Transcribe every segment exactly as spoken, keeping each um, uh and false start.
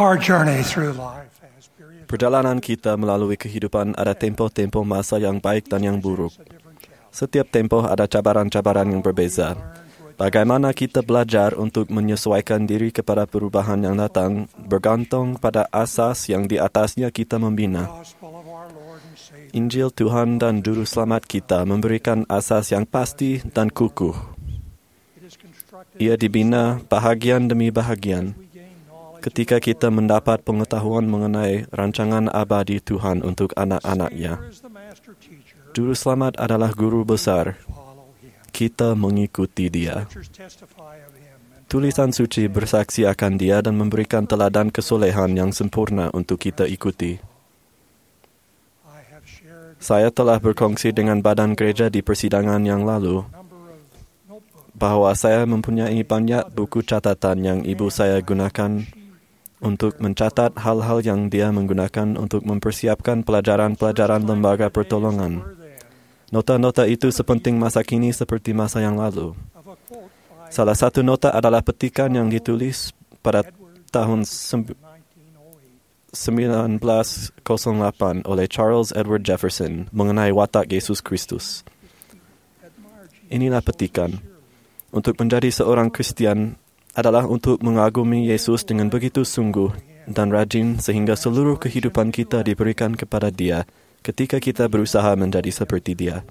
Our journey through life has periods. Perjalanan kita melalui kehidupan ada tempoh-tempoh masa yang baik dan yang buruk. Setiap tempoh ada cabaran-cabaran yang berbeza. Bagaimana kita belajar untuk menyesuaikan diri kepada perubahan yang datang bergantung pada asas yang di atasnya kita membina. Injil Tuhan dan Juru Selamat kita memberikan asas yang pasti dan kukuh. Ia dibina bahagian demi bahagian ketika kita mendapat pengetahuan mengenai rancangan abadi Tuhan untuk anak-anaknya. Juru Selamat adalah guru besar. Kita mengikuti dia. Tulisan suci bersaksi akan dia dan memberikan teladan kesolehan yang sempurna untuk kita ikuti. Saya telah berkongsi dengan badan gereja di persidangan yang lalu bahawa saya mempunyai banyak buku catatan yang ibu saya gunakan untuk mencatat hal-hal yang dia menggunakan untuk mempersiapkan pelajaran-pelajaran lembaga pertolongan. Nota-nota itu sepenting masa kini seperti masa yang lalu. Salah satu nota adalah petikan yang ditulis pada tahun sembilan belas kosong delapan oleh Charles Edward Jefferson mengenai watak Yesus Kristus. Inilah petikan. Untuk menjadi seorang Kristian adalah untuk mengagumi Yesus dengan begitu sungguh dan rajin sehingga seluruh kehidupan kita diberikan kepada Dia ketika kita berusaha menjadi seperti Dia.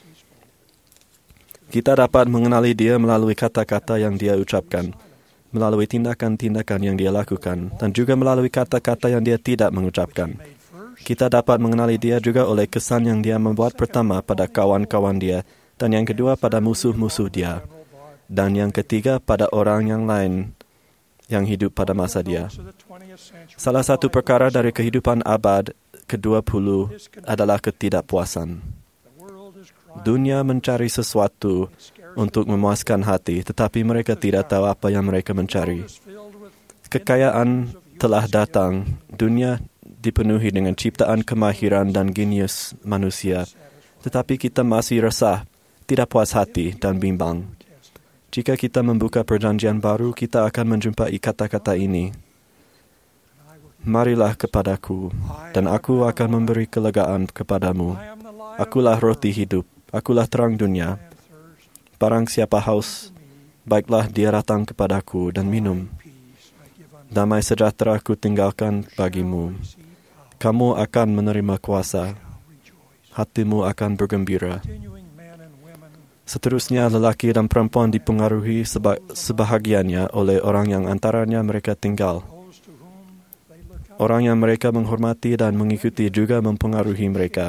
Kita dapat mengenali Dia melalui kata-kata yang Dia ucapkan, melalui tindakan-tindakan yang Dia lakukan, dan juga melalui kata-kata yang Dia tidak mengucapkan. Kita dapat mengenali Dia juga oleh kesan yang Dia membuat pertama pada kawan-kawan Dia, dan yang kedua pada musuh-musuh Dia, dan yang ketiga pada orang yang lain yang hidup pada masa Dia. Salah satu perkara dari kehidupan abad kedua puluh adalah ketidakpuasan. Dunia mencari sesuatu untuk memuaskan hati, tetapi mereka tidak tahu apa yang mereka mencari. Kekayaan telah datang, dunia dipenuhi dengan ciptaan kemahiran dan genius manusia, tetapi kita masih resah, tidak puas hati dan bimbang. Jika kita membuka perjanjian baru, kita akan menjumpai kata-kata ini. Marilah kepadaku, dan aku akan memberi kelegaan kepadamu. Akulah roti hidup, akulah terang dunia. Barang siapa haus, baiklah dia datang kepadaku dan minum. Damai sejahtera ku tinggalkan bagimu. Kamu akan menerima kuasa. Hatimu akan bergembira. Seterusnya, lelaki dan perempuan dipengaruhi seba- sebahagiannya oleh orang yang antaranya mereka tinggal. Orang yang mereka menghormati dan mengikuti juga mempengaruhi mereka.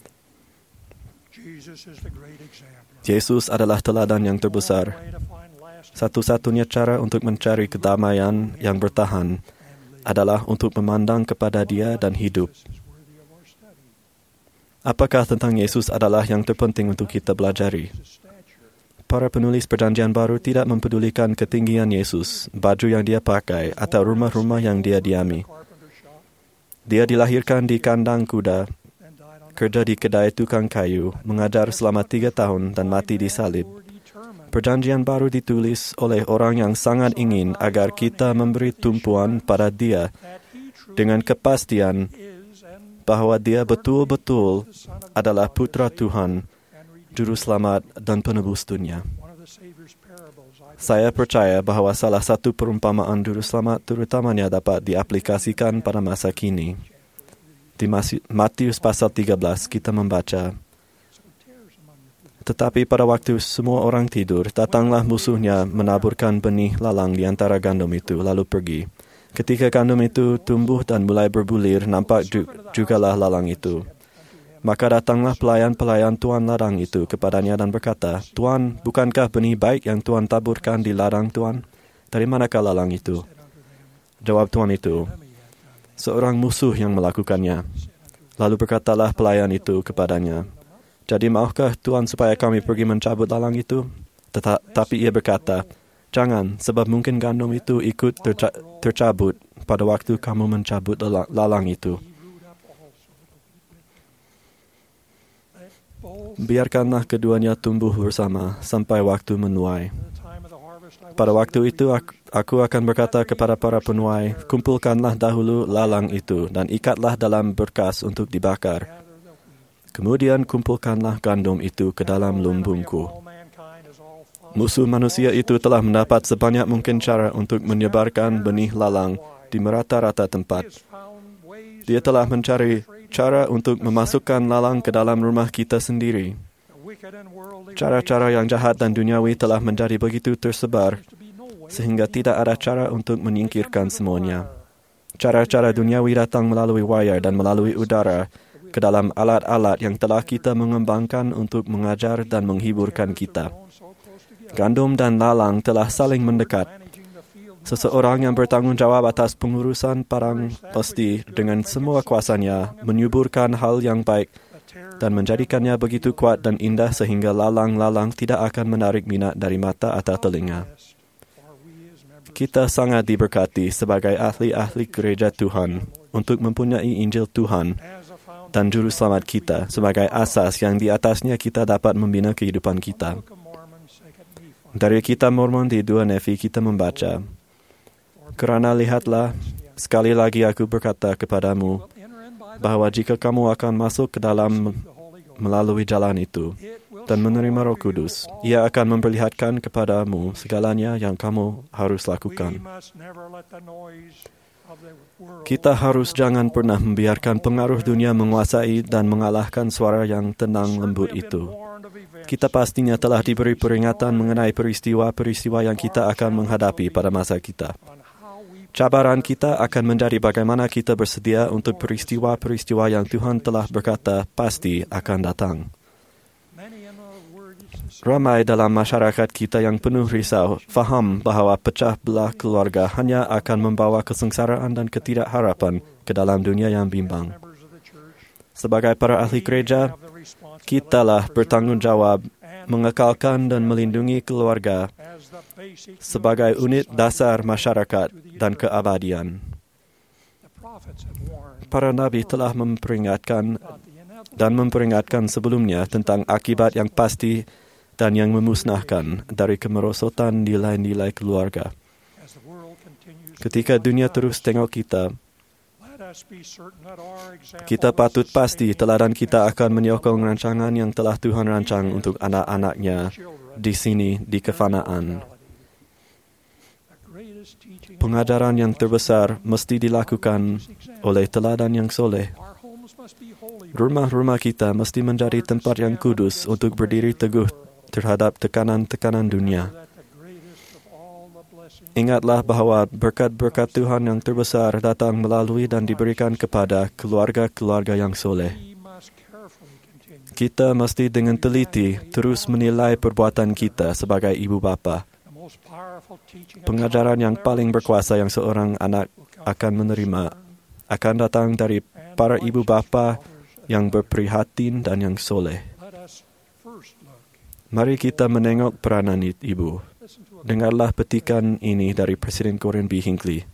Yesus adalah teladan yang terbesar. Satu-satunya cara untuk mencari kedamaian yang bertahan adalah untuk memandang kepada Dia dan hidup. Apakah tentang Yesus adalah yang terpenting untuk kita belajari? Para penulis Perjanjian Baru tidak mempedulikan ketinggian Yesus, baju yang Dia pakai, atau rumah-rumah yang Dia diami. Dia dilahirkan di kandang kuda, kerja di kedai tukang kayu, mengajar selama tiga tahun dan mati di salib. Perjanjian Baru ditulis oleh orang yang sangat ingin agar kita memberi tumpuan pada Dia dengan kepastian bahawa Dia betul-betul adalah Putra Tuhan, Juru Selamat dan Penebus dunia. Saya percaya bahawa salah satu perumpamaan Juru Selamat terutamanya dapat diaplikasikan pada masa kini. Di Matius pasal tiga belas kita membaca, tetapi pada waktu semua orang tidur, datanglah musuhnya menaburkan benih lalang di antara gandum itu, lalu pergi. Ketika gandum itu tumbuh dan mulai berbulir, nampak jugalah lalang itu. Maka datanglah pelayan-pelayan tuan ladang itu kepadanya dan berkata, Tuan, bukankah benih baik yang Tuan taburkan di ladang Tuan? Dari manakah lalang itu? Jawab tuan itu, seorang musuh yang melakukannya. Lalu berkatalah pelayan itu kepadanya, jadi maukah Tuan supaya kami pergi mencabut lalang itu? Tetapi ia berkata, jangan, sebab mungkin gandum itu ikut terca- tercabut pada waktu kamu mencabut lalang itu. Biarkanlah keduanya tumbuh bersama sampai waktu menuai. Pada waktu itu aku akan berkata kepada para penuai, kumpulkanlah dahulu lalang itu dan ikatlah dalam berkas untuk dibakar. Kemudian kumpulkanlah gandum itu ke dalam lumbungku. Musuh manusia itu telah mendapat sebanyak mungkin cara untuk menyebarkan benih lalang di merata-rata tempat. Dia telah mencari cara untuk memasukkan lalang ke dalam rumah kita sendiri. Cara-cara yang jahat dan duniawi telah menjadi begitu tersebar sehingga tidak ada cara untuk menyingkirkan semuanya. Cara-cara duniawi datang melalui wayar dan melalui udara ke dalam alat-alat yang telah kita mengembangkan untuk mengajar dan menghiburkan kita. Gandum dan lalang telah saling mendekat. Seseorang yang bertanggung jawab atas pengurusan padang pasti dengan semua kuasanya menyuburkan hal yang baik dan menjadikannya begitu kuat dan indah sehingga lalang-lalang tidak akan menarik minat dari mata atau telinga. Kita sangat diberkati sebagai ahli-ahli gereja Tuhan untuk mempunyai Injil Tuhan dan Juru Selamat kita sebagai asas yang di atasnya kita dapat membina kehidupan kita. Dari Kitab Mormon di dua Nefi kita membaca, kerana lihatlah, sekali lagi aku berkata kepadamu, bahawa jika kamu akan masuk ke dalam melalui jalan itu dan menerima Roh Kudus, Ia akan memperlihatkan kepadamu segalanya yang kamu harus lakukan. Kita harus jangan pernah membiarkan pengaruh dunia menguasai dan mengalahkan suara yang tenang lembut itu. Kita pastinya telah diberi peringatan mengenai peristiwa-peristiwa yang kita akan menghadapi pada masa kita. Cabaran kita akan menjadi bagaimana kita bersedia untuk peristiwa-peristiwa yang Tuhan telah berkata pasti akan datang. Ramai dalam masyarakat kita yang penuh risau faham bahawa pecah belah keluarga hanya akan membawa kesengsaraan dan ketidakharapan ke dalam dunia yang bimbang. Sebagai para ahli gereja, kitalah bertanggungjawab mengekalkan dan melindungi keluarga sebagai unit dasar masyarakat dan keabadian. Para nabi telah memperingatkan dan memperingatkan sebelumnya tentang akibat yang pasti dan yang memusnahkan dari kemerosotan nilai-nilai keluarga. Ketika dunia terus tengok kita, kita patut pasti teladan kita akan menyokong rancangan yang telah Tuhan rancang untuk anak-anaknya di sini di kefanaan. Pengajaran yang terbesar mesti dilakukan oleh teladan yang soleh. Rumah-rumah kita mesti menjadi tempat yang kudus untuk berdiri teguh terhadap tekanan-tekanan dunia. Ingatlah bahawa berkat-berkat Tuhan yang terbesar datang melalui dan diberikan kepada keluarga-keluarga yang soleh. Kita mesti dengan teliti terus menilai perbuatan kita sebagai ibu bapa. Pengajaran yang paling berkuasa yang seorang anak akan menerima akan datang dari para ibu bapa yang berprihatin dan yang soleh. Mari kita menengok peranan ibu. Dengarlah petikan ini dari Presiden Gordon B. Hinckley.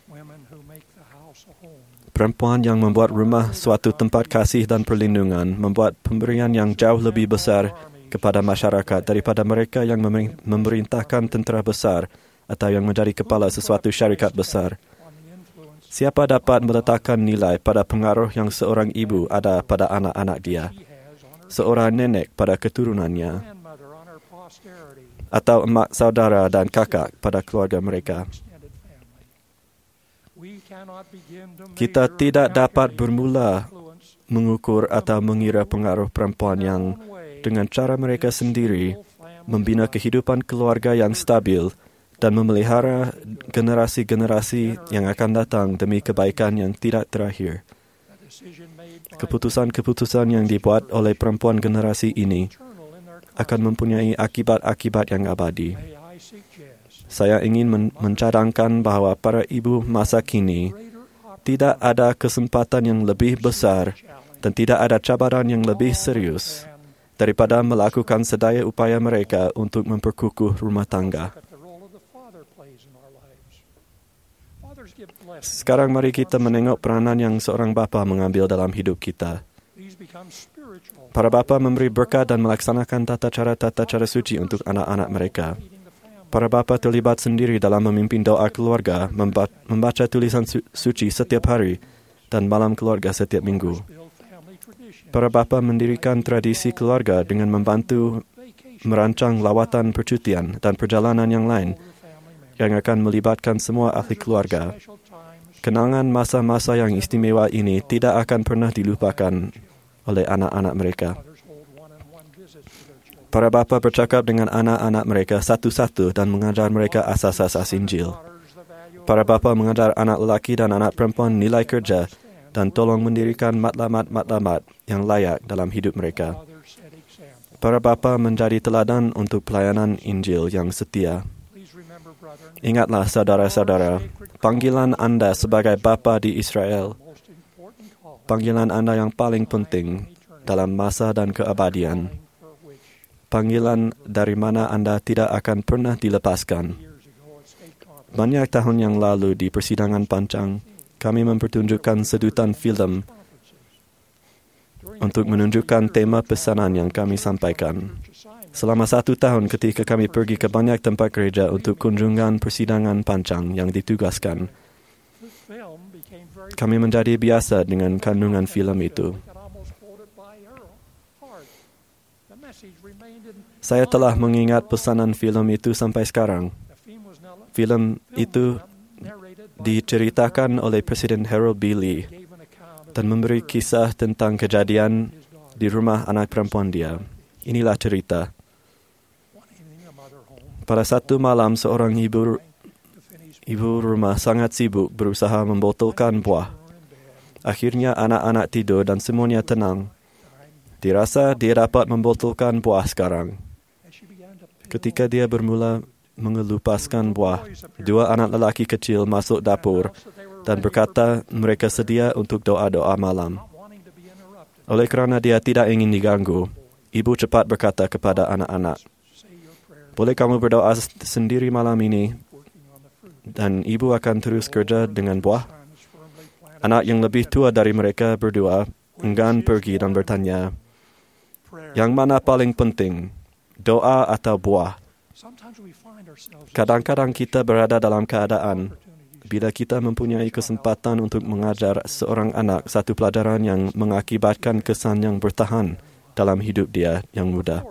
Perempuan yang membuat rumah suatu tempat kasih dan perlindungan membuat pemberian yang jauh lebih besar kepada masyarakat daripada mereka yang memerintahkan tentera besar atau yang menjadi kepala sesuatu syarikat besar. Siapa dapat meletakkan nilai pada pengaruh yang seorang ibu ada pada anak-anak dia, seorang nenek pada keturunannya, atau emak, saudara dan kakak pada keluarga mereka? Kita tidak dapat bermula mengukur atau mengira pengaruh perempuan yang dengan cara mereka sendiri membina kehidupan keluarga yang stabil dan memelihara generasi-generasi yang akan datang demi kebaikan yang tidak terakhir. Keputusan-keputusan yang dibuat oleh perempuan generasi ini akan mempunyai akibat-akibat yang abadi. Saya ingin men- mencadangkan bahawa para ibu masa kini tidak ada kesempatan yang lebih besar dan tidak ada cabaran yang lebih serius daripada melakukan sedaya upaya mereka untuk memperkukuh rumah tangga. Sekarang mari kita menengok peranan yang seorang bapa mengambil dalam hidup kita. Para bapa memberi berkat dan melaksanakan tata cara-tata cara suci untuk anak-anak mereka. Para bapa terlibat sendiri dalam memimpin doa keluarga, memba- membaca tulisan su- suci setiap hari dan malam keluarga setiap minggu. Para bapa mendirikan tradisi keluarga dengan membantu merancang lawatan percutian dan perjalanan yang lain yang akan melibatkan semua ahli keluarga. Kenangan masa-masa yang istimewa ini tidak akan pernah dilupakan oleh anak-anak mereka. Para bapa bercakap dengan anak-anak mereka satu-satu dan mengajar mereka asas-asas Injil. Para bapa mengajar anak lelaki dan anak perempuan nilai kerja dan tolong mendirikan matlamat-matlamat yang layak dalam hidup mereka. Para bapa menjadi teladan untuk pelayanan Injil yang setia. Ingatlah saudara-saudara, panggilan anda sebagai bapa di Israel, panggilan anda yang paling penting dalam masa dan keabadian. Panggilan dari mana anda tidak akan pernah dilepaskan. Banyak tahun yang lalu di persidangan Pancang, kami mempertunjukkan sedutan filem untuk menunjukkan tema pesanan yang kami sampaikan. Selama satu tahun ketika kami pergi ke banyak tempat gereja untuk kunjungan persidangan Pancang yang ditugaskan, kami menjadi biasa dengan kandungan filem itu. Saya telah mengingat pesanan filem itu sampai sekarang. Filem itu diceritakan oleh Presiden Harold B. Lee dan memberi kisah tentang kejadian di rumah anak perempuan dia. Inilah cerita. Pada satu malam, seorang ibu ibu rumah sangat sibuk berusaha membotolkan buah. Akhirnya anak-anak tidur dan semuanya tenang. Dirasa dia dapat membotolkan buah sekarang. Ketika dia bermula mengelupaskan buah, dua anak lelaki kecil masuk dapur dan berkata mereka sedia untuk doa-doa malam. Oleh kerana dia tidak ingin diganggu, ibu cepat berkata kepada anak-anak, "Boleh kamu berdoa sendiri malam ini?" Dan ibu akan terus kerja dengan buah. Anak yang lebih tua dari mereka berdua enggan pergi dan bertanya, "Yang mana paling penting, doa atau buah?" Kadang-kadang kita berada dalam keadaan bila kita mempunyai kesempatan untuk mengajar seorang anak satu pelajaran yang mengakibatkan kesan yang bertahan dalam hidup dia yang muda.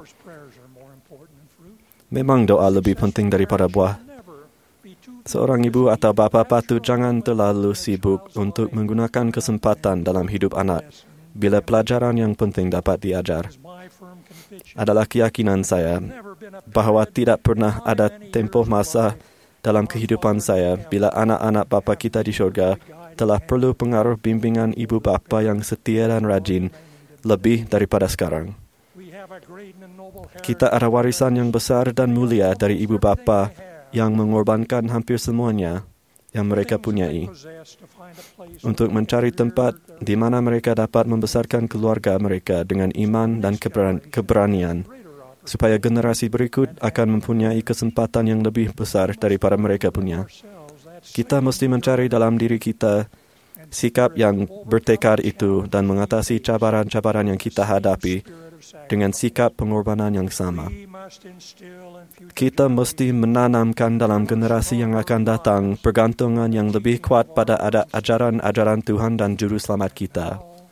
Memang doa lebih penting daripada buah. Seorang ibu atau bapa patut jangan terlalu sibuk untuk menggunakan kesempatan dalam hidup anak bila pelajaran yang penting dapat diajar. Adalah keyakinan saya bahawa tidak pernah ada tempoh masa dalam kehidupan saya bila anak-anak bapa kita di syurga telah perlu pengaruh bimbingan ibu bapa yang setia dan rajin lebih daripada sekarang. Kita ada warisan yang besar dan mulia dari ibu bapa yang mengorbankan hampir semuanya yang mereka punyai untuk mencari tempat di mana mereka dapat membesarkan keluarga mereka dengan iman dan keberanian, supaya generasi berikut akan mempunyai kesempatan yang lebih besar daripada mereka punya. Kita mesti mencari dalam diri kita sikap yang bertekad itu dan mengatasi cabaran-cabaran yang kita hadapi dengan sikap pengorbanan yang sama. Kita mesti menanamkan dalam generasi yang akan datang pergantungan yang lebih kuat pada ada ajaran-ajaran Tuhan dan Juru Selamat kita.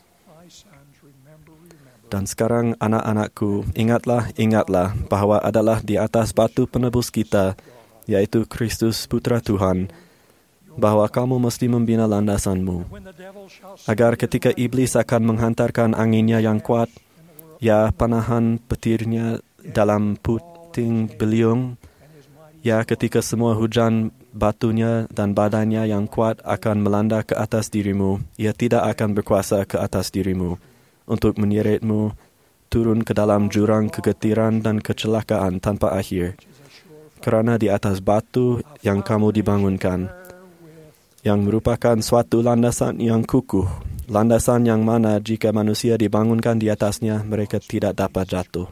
Dan sekarang anak-anakku, ingatlah, ingatlah bahawa adalah di atas batu penebus kita, yaitu Kristus Putra Tuhan, bahawa kamu mesti membina landasanmu, agar ketika iblis akan menghantarkan anginnya yang kuat, ya panahan petirnya dalam puting beliung, ya ketika semua hujan batunya dan badannya yang kuat akan melanda ke atas dirimu, ia tidak akan berkuasa ke atas dirimu untuk menyeretmu turun ke dalam jurang kegetiran dan kecelakaan tanpa akhir. Kerana di atas batu yang kamu dibangunkan, yang merupakan suatu landasan yang kukuh, landasan yang mana jika manusia dibangunkan di atasnya, mereka tidak dapat jatuh.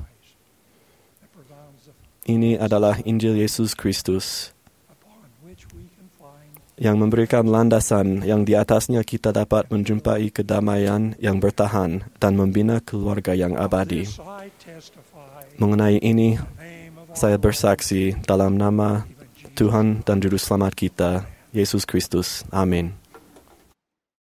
Ini adalah Injil Yesus Kristus yang memberikan landasan yang di atasnya kita dapat menjumpai kedamaian yang bertahan dan membina keluarga yang abadi. Mengenai ini, Saya bersaksi dalam nama Tuhan dan Juru Selamat kita, Yesus Kristus. Amin.